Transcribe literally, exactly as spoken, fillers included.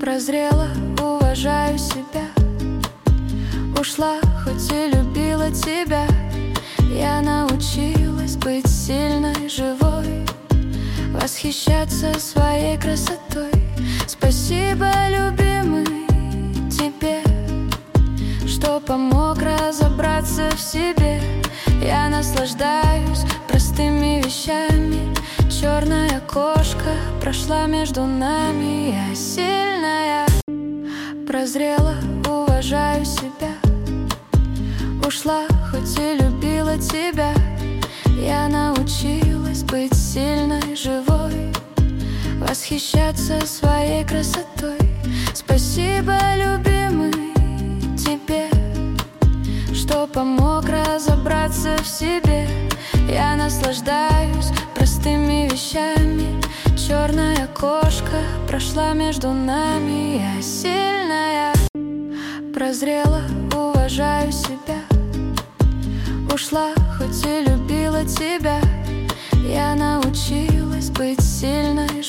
Прозрела, уважаю себя. Ушла, хоть и любила тебя. Я научилась быть сильной, живой, восхищаться своей красотой. Спасибо, любимый, тебе, что помог разобраться в себе. Я наслаждаюсь простыми вещами. Черная кошка прошла между нами. Я сильная. Прозрела, уважаю себя. Ушла, хоть и любила тебя. Я научилась быть сильной, живой, восхищаться своей красотой. Спасибо, любимый, тебе, что помог разобраться в себе. Я наслаждаюсь простыми вещами. Черная кошка прошла между нами. Я сильная. Прозрела, уважаю себя. Ушла, хоть и любила тебя. Я научилась быть сильной.